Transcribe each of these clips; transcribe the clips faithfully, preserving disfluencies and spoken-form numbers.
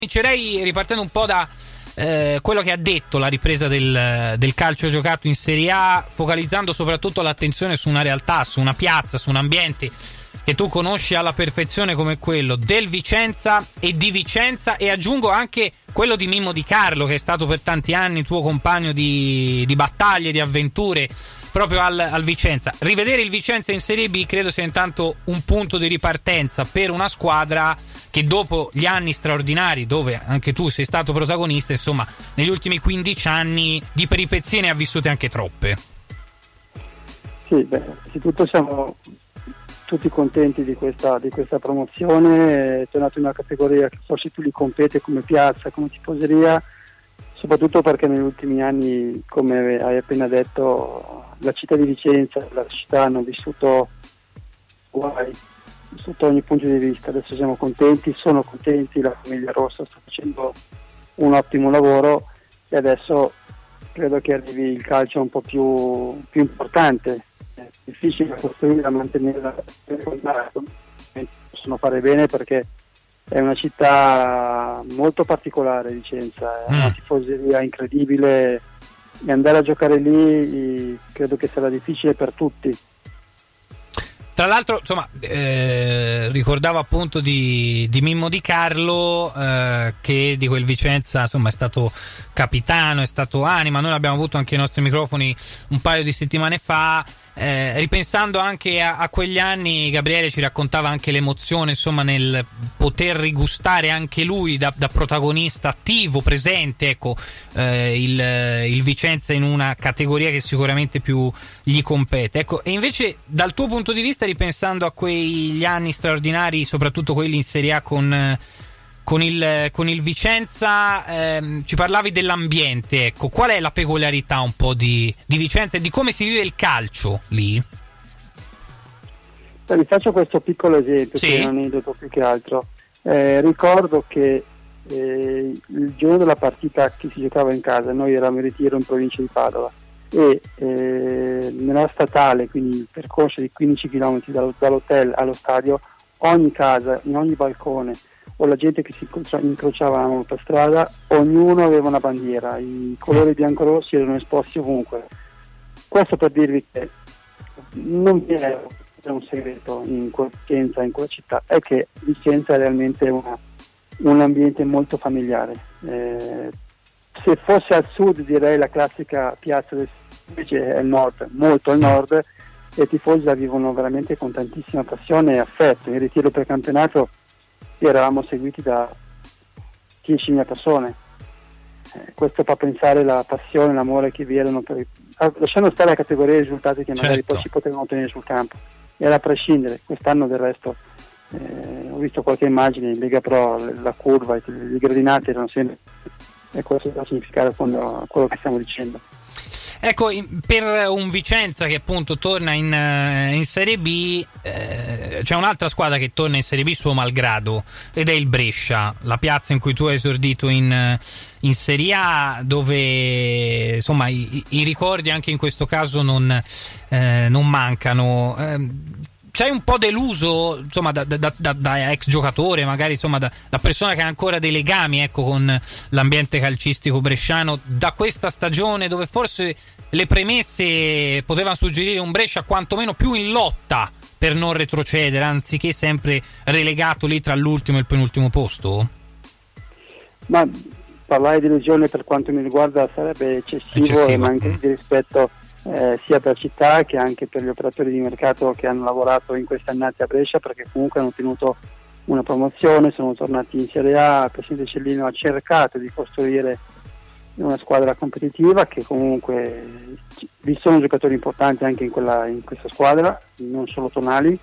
Comincerei ripartendo un po' da eh, quello che ha detto la ripresa del, del calcio giocato in Serie A, focalizzando soprattutto l'attenzione su una realtà, su una piazza, su un ambiente che tu conosci alla perfezione come quello del Vicenza e di Vicenza, e aggiungo anche quello di Mimmo Di Carlo, che è stato per tanti anni tuo compagno di, di battaglie, di avventure proprio al, al Vicenza. Rivedere il Vicenza in Serie B credo sia intanto un punto di ripartenza per una squadra che dopo gli anni straordinari, dove anche tu sei stato protagonista, insomma, negli ultimi quindici anni di peripezie ne ha vissute anche troppe. Sì, beh, innanzitutto siamo tutti contenti di questa, di questa promozione. È tornato in una categoria che forse più li compete come piazza, come tifoseria, soprattutto perché negli ultimi anni, come hai appena detto, la città di Vicenza, la città hanno vissuto guai sotto ogni punto di vista. Adesso siamo contenti, sono contenti, la famiglia Rossa sta facendo un ottimo lavoro e adesso credo che arrivi il calcio un po' più, più importante. È difficile da costruire, da mantenere, da possono fare bene perché è una città molto particolare, Vicenza, è una tifoseria incredibile e andare a giocare lì credo che sarà difficile per tutti. Tra l'altro, insomma, eh, ricordavo appunto di, di Mimmo Di Carlo, eh, che di quel Vicenza, insomma, è stato capitano, è stato anima. Noi l'abbiamo avuto anche ai nostri microfoni un paio di settimane fa. Eh, ripensando anche a, a quegli anni, Gabriele ci raccontava anche l'emozione, insomma, nel poter rigustare anche lui da, da protagonista attivo, presente, ecco, eh, il, il Vicenza in una categoria che sicuramente più gli compete. Ecco, e invece dal tuo punto di vista, ripensando a quegli anni straordinari, soprattutto quelli in Serie A con Con il, con il Vicenza, ehm, ci parlavi dell'ambiente, ecco, qual è la peculiarità un po' di, di Vicenza e di come si vive il calcio lì? Beh, vi faccio questo piccolo esempio, sì. Che è un aneddoto più che altro. Eh, ricordo che eh, il giorno della partita che si giocava in casa, noi eravamo in ritiro in provincia di Padova e eh, nella statale, quindi il percorso di quindici chilometri dall'hotel allo stadio, ogni casa, in ogni balcone o la gente che si incrociavano per strada, ognuno aveva una bandiera, i colori bianco-rossi erano esposti ovunque. Questo per dirvi che non è un segreto in Vicenza, in quella città, è che Vicenza è realmente una, un ambiente molto familiare. Eh, se fosse al sud direi la classica piazza del sud, invece è al nord, molto al nord, e i tifosi la vivono veramente con tantissima passione e affetto. In ritiro per campionato eravamo seguiti da diecimila persone. Eh, questo fa pensare la passione, l'amore che vi erano, per, lasciando stare la categoria di risultati che magari certo. poi si potevano ottenere sul campo. Era a prescindere. Quest'anno del resto eh, ho visto qualche immagine in Lega Pro, la curva, i, i gradinati erano sempre, e questo dà significare a quello che stiamo dicendo. Ecco, per un Vicenza che appunto torna in, in Serie B, eh, c'è un'altra squadra che torna in Serie B suo malgrado, ed è il Brescia, la piazza in cui tu hai esordito in, in Serie A, dove insomma i, i ricordi anche in questo caso non, eh, non mancano. Eh, C'hai un po' deluso, insomma, da, da, da, da ex giocatore, magari, insomma, da, da persona che ha ancora dei legami, ecco, con l'ambiente calcistico bresciano, da questa stagione dove forse le premesse potevano suggerire un Brescia quantomeno più in lotta per non retrocedere, anziché sempre relegato lì tra l'ultimo e il penultimo posto? Ma parlare di lesione per quanto mi riguarda sarebbe eccessivo, Eccessivo. E manca di rispetto Eh, sia per città che anche per gli operatori di mercato che hanno lavorato in questi annati a Brescia, perché comunque hanno ottenuto una promozione, sono tornati in Serie A. Il presidente Cellino ha cercato di costruire una squadra competitiva, che comunque vi sono giocatori importanti anche in, quella, in questa squadra, non solo Tonali.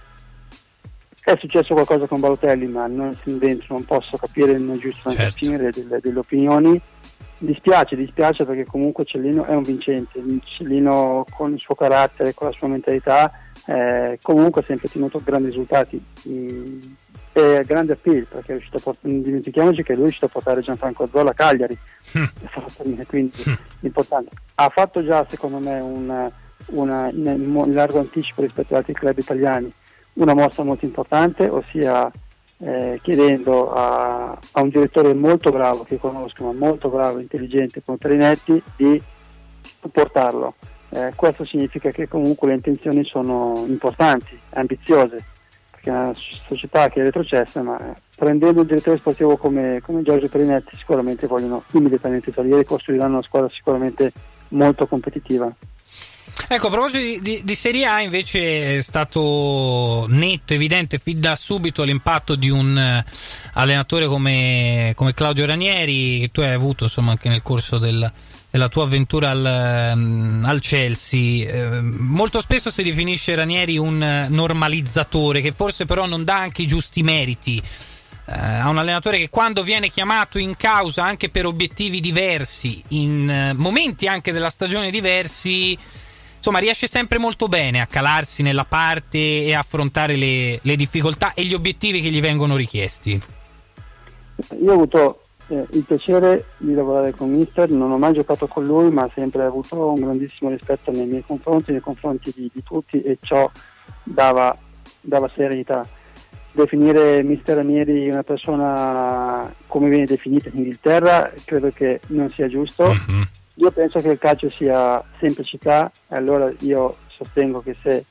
È successo qualcosa con Balotelli, ma non dentro non posso capire, non è giusto anche certo. esprimere delle, delle opinioni. Dispiace, dispiace perché comunque Cellino è un vincente, Cellino con il suo carattere, con la sua mentalità, eh, comunque ha sempre ottenuto grandi risultati mh, e grande appeal, perché è riuscito a port- non dimentichiamoci che lui è riuscito a portare Gianfranco Zola a Cagliari, mm. quindi mm. importante. Ha fatto già secondo me un, una, in, in largo anticipo rispetto ad altri club italiani una mossa molto importante, ossia eh, chiedendo a, a un direttore molto bravo, che conosco, ma molto bravo, intelligente, come Perinetti, di supportarlo. Eh, questo significa che comunque le intenzioni sono importanti, ambiziose, perché è una società che è retrocessa, ma prendendo un direttore sportivo come, come Giorgio Perinetti sicuramente vogliono immediatamente salire e costruiranno una squadra sicuramente molto competitiva. Ecco, a proposito di, di, di Serie A, invece è stato netto, evidente fin da subito l'impatto di un uh, allenatore come, come Claudio Ranieri, che tu hai avuto insomma anche nel corso del, della tua avventura al, um, al Chelsea. Eh, molto spesso si definisce Ranieri un normalizzatore, che forse però non dà anche i giusti meriti eh, a un allenatore che, quando viene chiamato in causa anche per obiettivi diversi, in uh, momenti anche della stagione diversi, insomma riesce sempre molto bene a calarsi nella parte e a affrontare le, le difficoltà e gli obiettivi che gli vengono richiesti. Io ho avuto eh, il piacere di lavorare con Mister, non ho mai giocato con lui, ma ho sempre avuto un grandissimo rispetto nei miei confronti, nei confronti di, di tutti, e ciò dava, dava serenità. Definire Mister Ranieri una persona come viene definita in Inghilterra credo che non sia giusto. Mm-hmm. Io penso che il calcio sia semplicità, e allora io sostengo che se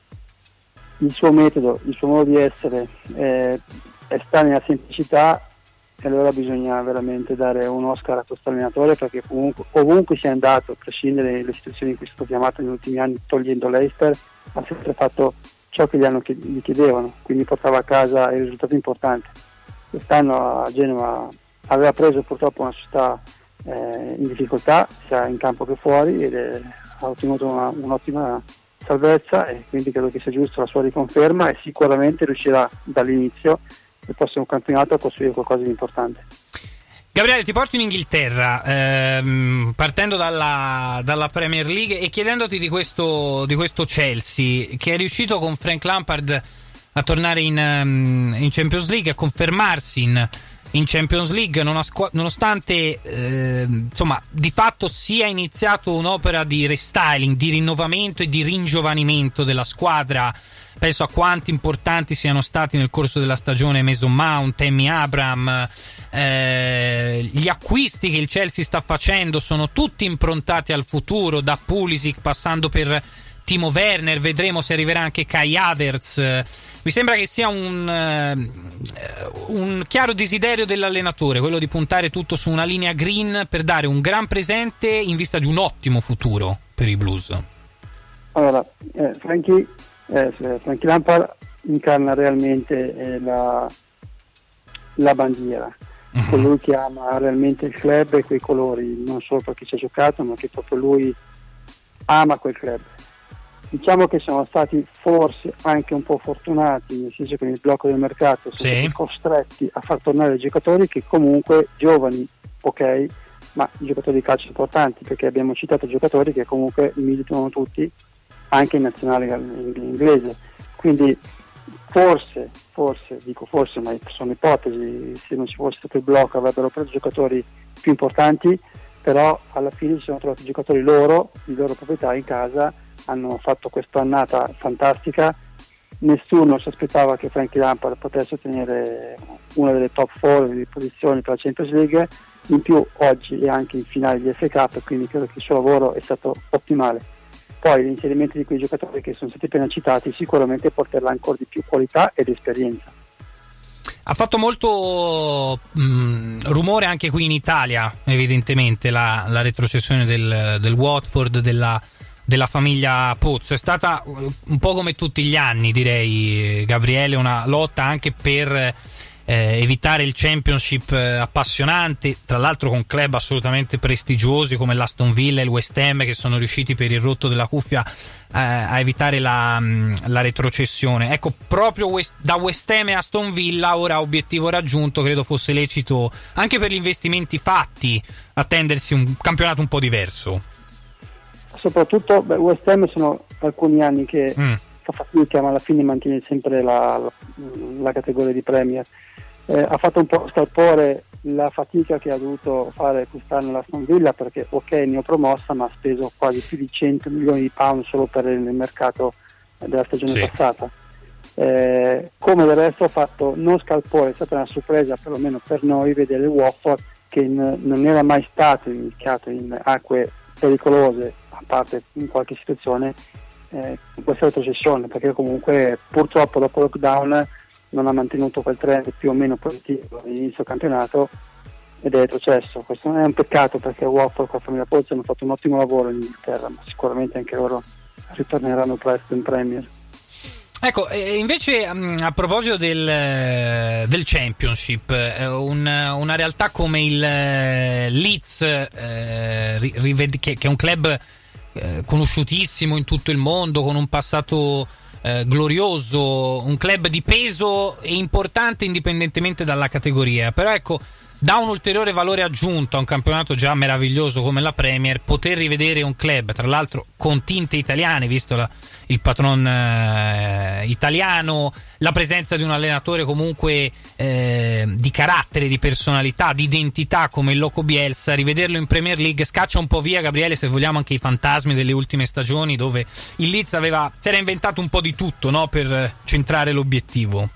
il suo metodo, il suo modo di essere eh, è sta nella semplicità, allora bisogna veramente dare un Oscar a questo allenatore, perché comunque ovunque sia andato, a prescindere dalle situazioni in cui è stato chiamato negli ultimi anni, togliendo l'Eister, ha sempre fatto ciò che gli, hanno, che gli chiedevano, quindi portava a casa il risultato importante. Quest'anno a Genova aveva preso purtroppo una società Eh, in difficoltà sia in campo che fuori, ed è, ha ottenuto una, un'ottima salvezza, e quindi credo che sia giusto la sua riconferma, e sicuramente riuscirà dall'inizio del prossimo campionato a costruire qualcosa di importante. Gabriele, ti porto in Inghilterra, ehm, partendo dalla, dalla Premier League e chiedendoti di questo, di questo Chelsea, che è riuscito con Frank Lampard a tornare in, in Champions League, a confermarsi in in Champions League, nonostante eh, insomma di fatto sia iniziato un'opera di restyling, di rinnovamento e di ringiovanimento della squadra. Penso a quanti importanti siano stati nel corso della stagione Mason Mount, Tammy Abraham. Eh, gli acquisti che il Chelsea sta facendo sono tutti improntati al futuro, da Pulisic passando per Timo Werner, vedremo se arriverà anche Kai Havertz. Mi sembra che sia un, uh, un chiaro desiderio dell'allenatore, quello di puntare tutto su una linea green per dare un gran presente in vista di un ottimo futuro per i Blues. Allora, eh, Frankie, eh, Frankie Lampard incarna realmente eh, la, la bandiera, uh-huh. Colui che ama realmente il club e quei colori, non solo perché ci ha giocato, ma che proprio lui ama quel club. Diciamo che sono stati forse anche un po' fortunati, nel senso che nel blocco del mercato sono sì. stati costretti a far tornare i giocatori che comunque giovani, ok, ma giocatori di calcio importanti, perché abbiamo citato giocatori che comunque militano tutti anche in nazionale inglese. Quindi forse, forse, dico forse, ma sono ipotesi, se non ci fosse stato il blocco avrebbero preso giocatori più importanti, però alla fine si sono trovati giocatori loro, di loro proprietà in casa, hanno fatto questa annata fantastica. Nessuno si aspettava che Frankie Lampard potesse ottenere una delle top quattro di posizioni per la Champions League, in più oggi è anche in finale di F A Cup, quindi credo che il suo lavoro è stato ottimale. Poi l'inserimento di quei giocatori che sono stati appena citati sicuramente porterà ancora di più qualità ed esperienza. Ha fatto molto mh, rumore anche qui in Italia, evidentemente, la, la retrocessione del, del Watford, della della famiglia Pozzo. È stata un po' come tutti gli anni, direi, Gabriele, una lotta anche per eh, evitare il Championship eh, appassionante, tra l'altro con club assolutamente prestigiosi come l'Aston Villa e il West Ham, che sono riusciti per il rotto della cuffia eh, a evitare la, la retrocessione. Ecco, proprio West, da West Ham e Aston Villa ora obiettivo raggiunto, credo fosse lecito anche per gli investimenti fatti attendersi un campionato un po' diverso. Soprattutto beh, West Ham sono alcuni anni che mm. fa fatica, ma alla fine mantiene sempre la, la, la categoria di Premier. Eh, ha fatto un po' scalpore la fatica che ha dovuto fare quest'anno l'Aston Villa, perché ok, neopromossa, ma ha speso quasi più di cento milioni di pound solo per il mercato della stagione sì. passata. Eh, come del resto ha fatto non scalpore, è stata una sorpresa perlomeno per noi vedere il Watford che in, non era mai stato indicato in acque pericolose, a parte in qualche situazione, eh, in questa retrocessione, perché comunque purtroppo dopo il lockdown non ha mantenuto quel trend più o meno positivo all'inizio campionato ed è retrocesso. Questo non è un peccato, perché Watford con la famiglia Pozzi hanno fatto un ottimo lavoro in Inghilterra, ma sicuramente anche loro ritorneranno presto in Premier. Ecco, eh, invece mh, a proposito del, del Championship, eh, un, una realtà come il eh, Leeds, eh, rived- che, che è un club eh, conosciutissimo in tutto il mondo, con un passato eh, glorioso, un club di peso e importante indipendentemente dalla categoria, però ecco, dà un ulteriore valore aggiunto a un campionato già meraviglioso come la Premier poter rivedere un club, tra l'altro con tinte italiane, visto la, il patron eh, italiano, la presenza di un allenatore comunque eh, di carattere, di personalità, di identità come il Loco Bielsa. Rivederlo in Premier League scaccia un po' via, Gabriele, se vogliamo, anche i fantasmi delle ultime stagioni, dove il Leeds aveva, si era inventato un po' di tutto, no, per centrare l'obiettivo.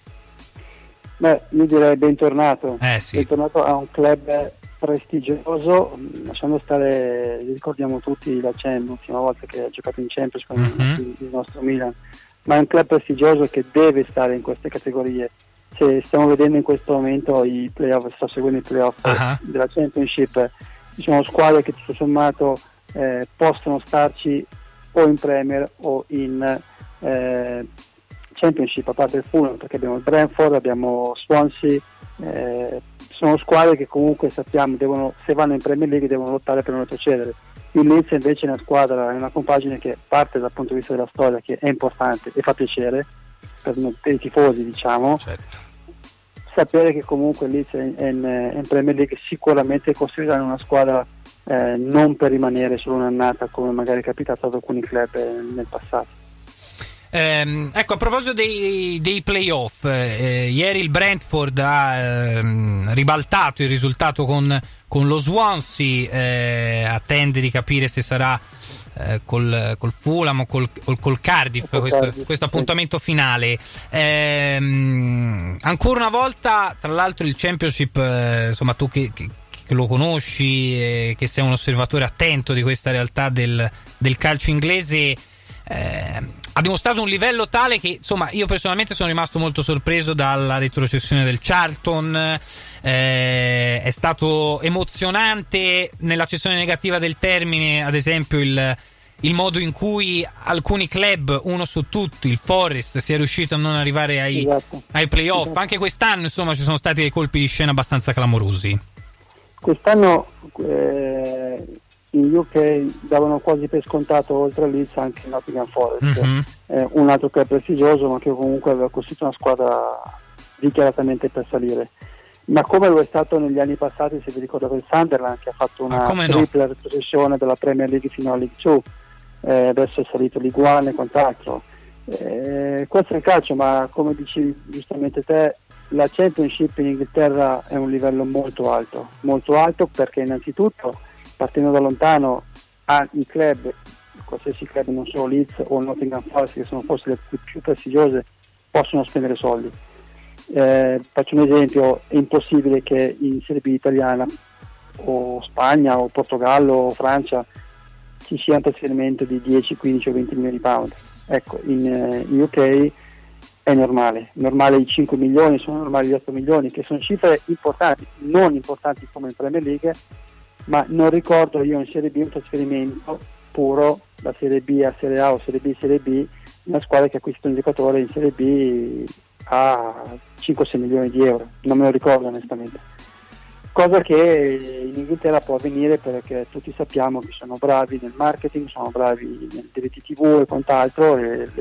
Beh, io direi bentornato, eh, sì. bentornato a un club prestigioso, lasciando stare, ricordiamo tutti la Champions, l'ultima volta che ha giocato in Champions con mm-hmm. il, il nostro Milan, ma è un club prestigioso che deve stare in queste categorie. Se stiamo vedendo in questo momento i playoff, sto seguendo i playoff uh-huh. della Championship, ci sono squadre che tutto sommato eh, possono starci o in Premier o in eh, Championship, a parte il Fulham, perché abbiamo il Brentford, abbiamo Swansea, eh, sono squadre che comunque sappiamo devono, se vanno in Premier League devono lottare per non retrocedere. Il Leeds invece è una squadra, è una compagine che parte dal punto di vista della storia, che è importante e fa piacere per, per i tifosi, diciamo. Certo. Sapere che comunque il Leeds è in, in Premier League sicuramente costruiranno una squadra eh, non per rimanere solo un'annata, come magari è capitato ad alcuni club eh, nel passato. Eh, ecco, a proposito dei, dei playoff, eh, ieri il Brentford ha eh, ribaltato il risultato con, con lo Swansea, eh, attende di capire se sarà eh, col, col Fulham o col, col, col Cardiff, col questo, Cardiff questo appuntamento finale. Eh, ancora una volta, tra l'altro, il Championship, eh, insomma, tu che, che, che lo conosci, eh, che sei un osservatore attento di questa realtà del, del calcio inglese, eh, ha dimostrato un livello tale che, insomma, io personalmente sono rimasto molto sorpreso dalla retrocessione del Charlton. Eh, è stato emozionante nell'accezione negativa del termine, ad esempio il, il modo in cui alcuni club, uno su tutti, il Forest, sia riuscito a non arrivare ai, esatto. ai playoff. Esatto. Anche quest'anno, insomma, ci sono stati dei colpi di scena abbastanza clamorosi. Quest'anno eh... in U K davano quasi per scontato, oltre a Leeds, anche il Nottingham Forest, mm-hmm. eh, un altro club prestigioso, ma che comunque aveva costruito una squadra dichiaratamente per salire. Ma come lo è stato negli anni passati, se vi ricordate il Sunderland, che ha fatto una tripla no? retrocessione dalla Premier League fino alla League due, eh, adesso è salito League One e quant'altro. Eh, questo è il calcio, ma come dici giustamente te, la Championship in Inghilterra è un livello molto alto, molto alto perché innanzitutto, partendo da lontano, ha i club, qualsiasi club, non solo Leeds o Nottingham Forest, che sono forse le più, più prestigiose, possono spendere soldi. Eh, faccio un esempio: è impossibile che in Serie B italiana o Spagna o Portogallo o Francia ci sia un trasferimento di dieci, quindici o venti milioni di pound. Ecco, in, eh, in U K è normale, normale i cinque milioni, sono normali gli otto milioni, che sono cifre importanti, non importanti come in Premier League, ma non ricordo io in Serie B un trasferimento puro da Serie B a Serie A o Serie B a Serie B, una squadra che acquista un giocatore in Serie B a cinque sei milioni di euro, non me lo ricordo onestamente, cosa che in Inghilterra può avvenire perché tutti sappiamo che sono bravi nel marketing, sono bravi nel diritti tivù e quant'altro, e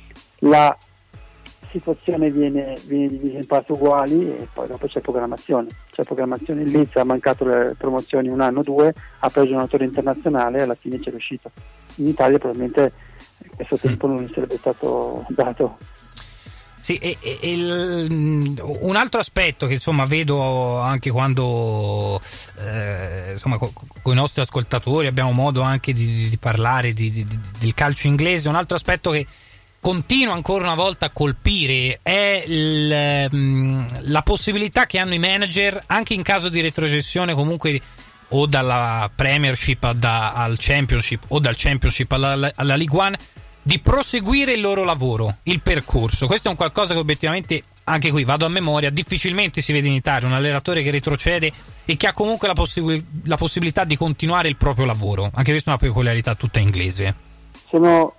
la situazione viene, viene divisa in parti uguali e poi dopo c'è programmazione c'è programmazione. Il Leeds ha mancato le promozioni un anno o due, ha preso un autore internazionale e alla fine ci è riuscito. In Italia probabilmente questo tempo non sarebbe stato dato. Sì, e, e, e il, un altro aspetto che insomma vedo anche quando eh, insomma con co i nostri ascoltatori abbiamo modo anche di, di parlare di, di, del calcio inglese, un altro aspetto che continua ancora una volta a colpire è il, mh, la possibilità che hanno i manager, anche in caso di retrocessione comunque, o dalla Premiership da, al Championship o dal Championship alla, alla League One, di proseguire il loro lavoro, il percorso. Questo è un qualcosa che obiettivamente, anche qui vado a memoria, difficilmente si vede in Italia, un allenatore che retrocede e che ha comunque la, possib- la possibilità di continuare il proprio lavoro. Anche questa è una peculiarità tutta inglese. Sono,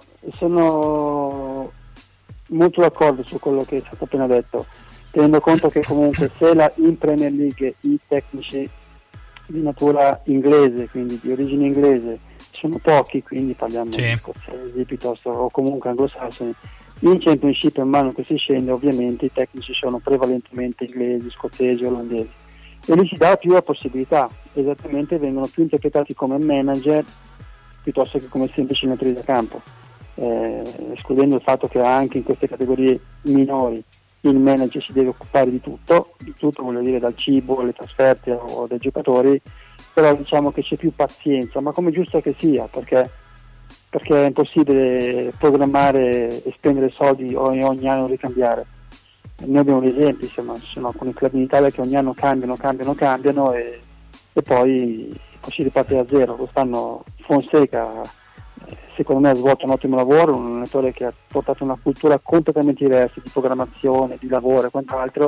sono molto d'accordo su quello che è stato appena detto, tenendo conto che comunque se la, in Premier League i tecnici di natura inglese, quindi di origine inglese, sono pochi, quindi parliamo sì. di scozzesi piuttosto, o comunque anglosassoni. In Championship, man mano che si scende, ovviamente i tecnici sono prevalentemente inglesi, scozzesi, olandesi, e lì si dà più la possibilità, esattamente vengono più interpretati come manager piuttosto che come semplici allenatori da campo, eh, escludendo il fatto che anche in queste categorie minori il manager si deve occupare di tutto, di tutto voglio dire dal cibo, alle trasferte o dai giocatori, però diciamo che c'è più pazienza, ma come giusto che sia, perché, perché è impossibile programmare e spendere soldi ogni, ogni anno e ricambiare. Noi abbiamo degli esempi, insomma, ci sono alcuni club in Italia che ogni anno cambiano, cambiano, cambiano e, e poi, poi si riparte da zero. Quest'anno Fonseca secondo me ha svolto un ottimo lavoro, un allenatore che ha portato una cultura completamente diversa di programmazione, di lavoro e quant'altro.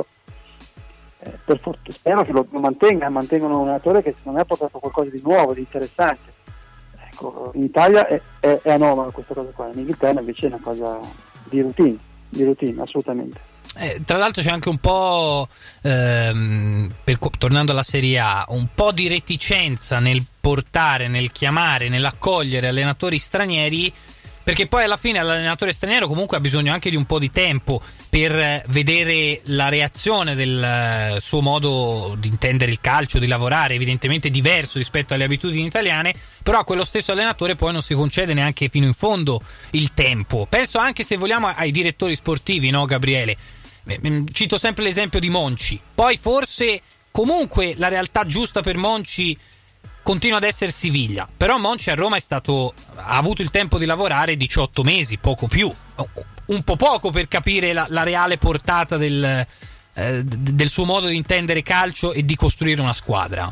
Eh, per fortuna, spero che lo, lo mantenga, mantengono un allenatore che secondo me ha portato qualcosa di nuovo, di interessante. Ecco, in Italia è, è, è anomala questa cosa qua, in Inghilterra invece è una cosa di routine, di routine assolutamente. Eh, tra l'altro c'è anche un po', ehm, per, tornando alla Serie A, un po' di reticenza nel portare, nel chiamare, nell'accogliere allenatori stranieri, perché poi alla fine l'allenatore straniero comunque ha bisogno anche di un po' di tempo per vedere la reazione del suo modo di intendere il calcio, di lavorare, evidentemente diverso rispetto alle abitudini italiane, però a quello stesso allenatore poi non si concede neanche fino in fondo il tempo. Penso anche, se vogliamo, ai direttori sportivi, no Gabriele? Cito sempre l'esempio di Monchi. Poi forse comunque la realtà giusta per Monchi continua ad essere Siviglia, però Monchi a Roma è stato, ha avuto il tempo di lavorare diciotto mesi, poco più, un po' poco per capire la, la reale portata del, eh, del suo modo di intendere calcio e di costruire una squadra.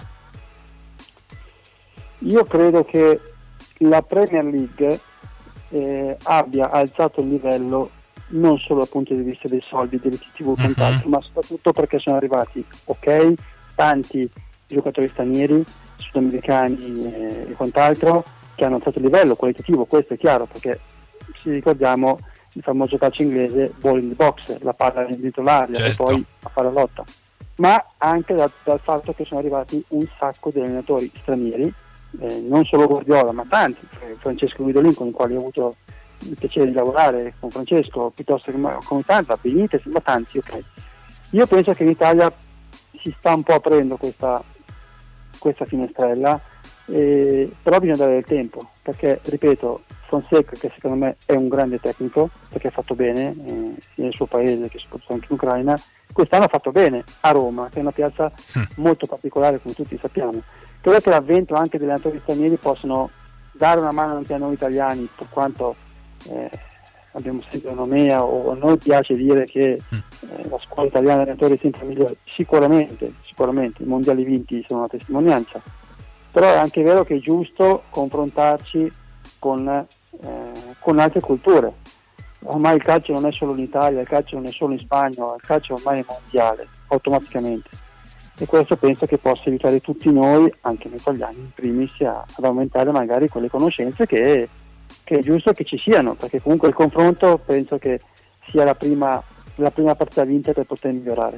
Io credo che la Premier League eh, abbia alzato il livello non solo dal punto di vista dei soldi, dei diritti tivù, mm-hmm. quant'altro, ma soprattutto perché sono arrivati, ok, tanti giocatori stranieri, sudamericani e, e quant'altro, che hanno alzato il livello qualitativo, questo è chiaro, perché se ricordiamo il famoso calcio inglese, ball in the box, la palla dentro l'area, certo. E poi a fare la lotta, ma anche da, dal fatto che sono arrivati un sacco di allenatori stranieri, eh, non solo Guardiola, ma tanti, Francesco Guidolin, con i quali ho avuto il piacere di lavorare, con Francesco, piuttosto che come tanti, Benitez, ma tanti, ok. Io penso che in Italia si sta un po' aprendo questa, questa finestrella, eh, però bisogna dare del tempo, perché ripeto, Fonseca, che secondo me è un grande tecnico, perché ha fatto bene eh, sia nel suo paese che soprattutto anche in Ucraina, quest'anno ha fatto bene a Roma, che è una piazza mm. molto particolare, come tutti sappiamo. Credo che l'avvento anche degli allenatori stranieri possono dare una mano anche a noi italiani, per quanto Eh, abbiamo sempre Nomea, o a noi piace dire che eh, la scuola italiana dei allenatori è sempre migliore, sicuramente, sicuramente i mondiali vinti sono una testimonianza, però è anche vero che è giusto confrontarci con, eh, con altre culture. Ormai il calcio non è solo in Italia, il calcio non è solo in Spagna, il calcio ormai è mondiale automaticamente, e questo penso che possa aiutare tutti noi, anche noi italiani in primis, a, ad aumentare magari quelle conoscenze che che è giusto che ci siano, perché comunque il confronto penso che sia la prima, la prima partita vinta per poter migliorare.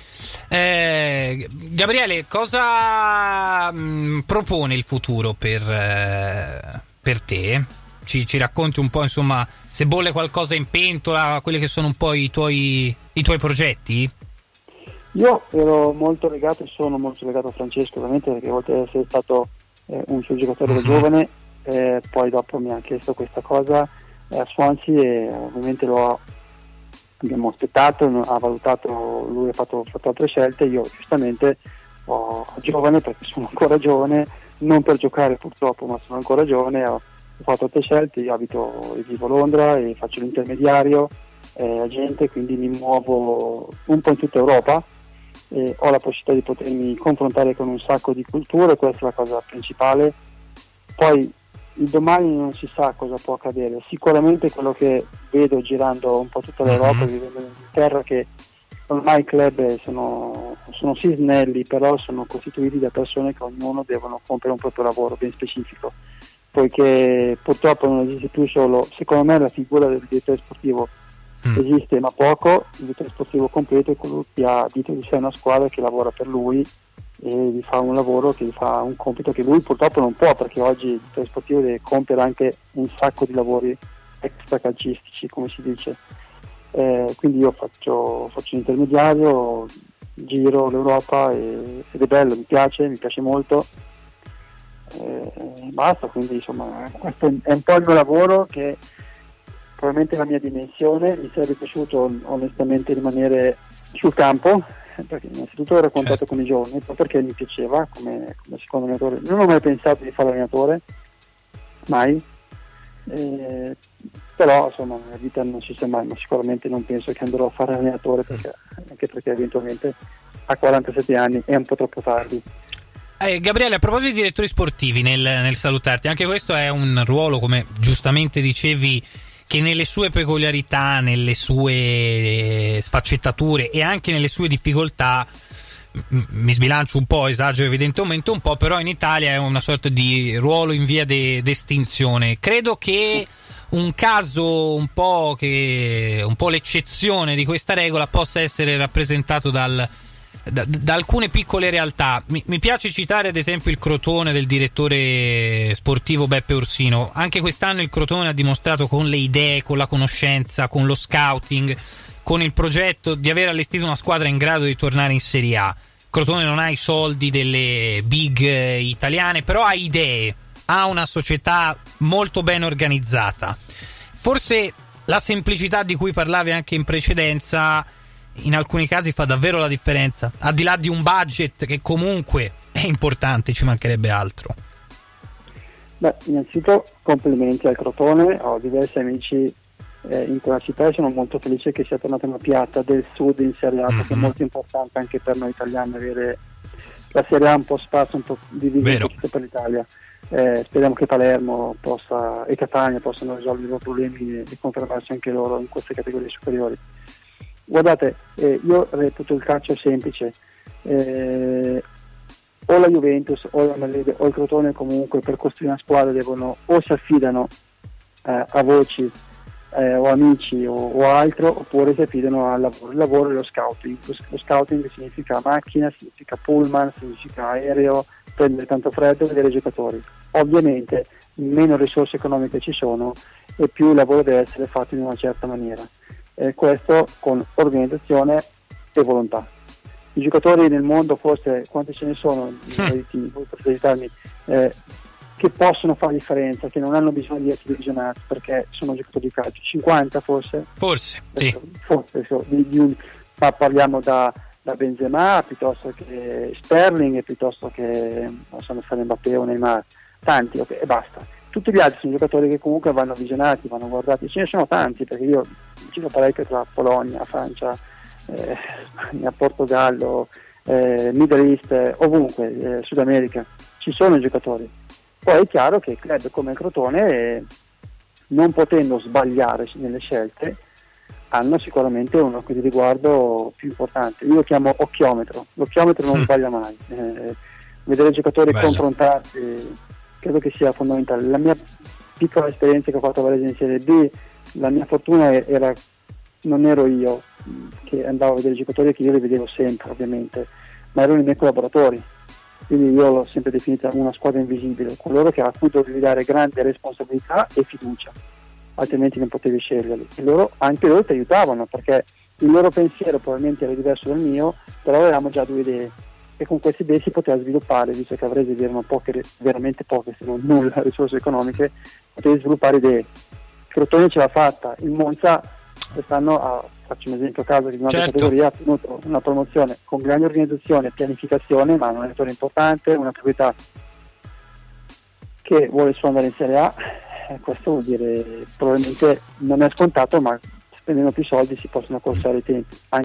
Eh, Gabriele, cosa mh, propone il futuro per, eh, per te? Ci, ci racconti un po', insomma, se bolle qualcosa in pentola, quelli che sono un po' i tuoi, i tuoi progetti? Io ero molto legato e sono molto legato a Francesco, ovviamente, perché oltre ad essere stato eh, un suo giocatore da mm-hmm. giovane, Eh, poi dopo mi ha chiesto questa cosa eh, a Swansea, e ovviamente lo abbiamo aspettato, ha valutato, lui ha fatto, fatto altre scelte, io giustamente ho giovane, perché sono ancora giovane, non per giocare purtroppo, ma sono ancora giovane, ho, ho fatto altre scelte, io abito e vivo a Londra e faccio l'intermediario eh, agente, quindi mi muovo un po' in tutta Europa e ho la possibilità di potermi confrontare con un sacco di culture, questa è la cosa principale. Poi il domani non si sa cosa può accadere, sicuramente quello che vedo girando un po' tutta l'Europa, mm-hmm. vivendo in Inghilterra, che ormai i club sono, sono sì snelli, però sono costituiti da persone che ognuno devono compiere un proprio lavoro ben specifico, poiché purtroppo non esiste più solo, secondo me la figura del direttore sportivo mm. esiste ma poco, il direttore sportivo completo è colui che ha dietro di sé una squadra che lavora per lui e gli fa un lavoro, che gli fa un compito che lui purtroppo non può, perché oggi il direttore sportivo deve compiere anche un sacco di lavori extra calcistici, come si dice. Eh, quindi io faccio, faccio l'intermediario, giro l'Europa e, ed è bello, mi piace, mi piace molto. Eh, basta, quindi insomma questo è un po' il mio lavoro, che probabilmente è la mia dimensione. Mi sarebbe piaciuto onestamente rimanere sul campo, perché innanzitutto ero a contatto certo. con i giovani, perché mi piaceva come, come secondo allenatore. Non ho mai pensato di fare allenatore, mai, eh, però insomma nella vita non si sa mai, ma sicuramente non penso che andrò a fare allenatore, perché, anche perché eventualmente a quarantasette anni è un po' troppo tardi. Eh, Gabriele, a proposito di direttori sportivi, nel, nel salutarti, anche questo è un ruolo, come giustamente dicevi, che nelle sue peculiarità, nelle sue sfaccettature e anche nelle sue difficoltà, m- mi sbilancio un po', esagero evidentemente un po', però in Italia è una sorta di ruolo in via di estinzione. Credo che un caso un po' che un po' l'eccezione di questa regola possa essere rappresentato dal Da, da alcune piccole realtà. Mi, mi piace citare ad esempio il Crotone del direttore sportivo Beppe Orsino. Anche quest'anno il Crotone ha dimostrato con le idee, con la conoscenza, con lo scouting, con il progetto di aver allestito una squadra in grado di tornare in Serie A. Crotone non ha i soldi delle big italiane, però ha idee, ha una società molto ben organizzata. Forse la semplicità di cui parlavi anche in precedenza in alcuni casi fa davvero la differenza, al di là di un budget che comunque è importante, ci mancherebbe altro. Beh, innanzitutto complimenti al Crotone, ho diversi amici eh, in quella città e sono molto felice che sia tornata una piazza del sud in Serie A, mm-hmm. perché è molto importante anche per noi italiani avere la Serie A un po' sparsa, un po' divisa per l'Italia. Eh, speriamo che Palermo possa e Catania possano risolvere i loro problemi e, e confermarsi anche loro in queste categorie superiori. Guardate, eh, io reputo il calcio semplice, eh, o la Juventus o la Malede o il Crotone comunque per costruire una squadra devono o si affidano eh, a voci eh, o amici o, o altro, oppure si affidano al lavoro. Il lavoro è lo scouting, lo, lo scouting significa macchina, significa pullman, significa aereo, prendere tanto freddo e vedere i giocatori. Ovviamente meno risorse economiche ci sono e più il lavoro deve essere fatto in una certa maniera. Eh, questo con organizzazione e volontà. I giocatori nel mondo, forse quanti ce ne sono, mm. voi potete aiutarmi, eh, che possono fare differenza, che non hanno bisogno di essere visionati perché sono giocatori di calcio, cinquanta forse? Forse, Adesso, sì. Forse, so, di, di un, ma parliamo da, da Benzema piuttosto che Sterling e piuttosto che non so fare Mbappé o Neymar, tanti, ok, e basta. Tutti gli altri sono giocatori che comunque vanno visionati, vanno guardati, ce ne sono tanti, perché io giro parecchio tra Polonia, Francia, eh, Spagna, Portogallo, eh, Middle East, eh, ovunque, eh, Sud America, ci sono i giocatori. Poi è chiaro che club come il Crotone, eh, non potendo sbagliare nelle scelte, hanno sicuramente un occhio di riguardo più importante. Io lo chiamo occhiometro, l'occhiometro non mm. sbaglia mai. Eh, vedere i giocatori Bello. confrontarsi credo che sia fondamentale. La mia piccola esperienza che ho fatto a Varese in Serie B, la mia fortuna era, non ero io che andavo a vedere i giocatori, che io li vedevo sempre ovviamente, ma erano i miei collaboratori, quindi io l'ho sempre definita una squadra invisibile, coloro che a cui dovevi dare grande responsabilità e fiducia, altrimenti non potevi sceglierli, e loro, anche loro ti aiutavano, perché il loro pensiero probabilmente era diverso dal mio, però avevamo già due idee e con queste idee si poteva sviluppare, visto che a Varese erano poche, veramente poche, se non nulla risorse economiche, potevi sviluppare idee. Il Crotone ce l'ha fatta, il Monza quest'anno ha, faccio un esempio a caso di una certo. categoria, ha tenuto una promozione con grande organizzazione e pianificazione, ma un allenatore importante, una proprietà che vuole solo andare in Serie A, eh, questo vuol dire probabilmente non è scontato, ma spendendo più soldi si possono accorciare i tempi.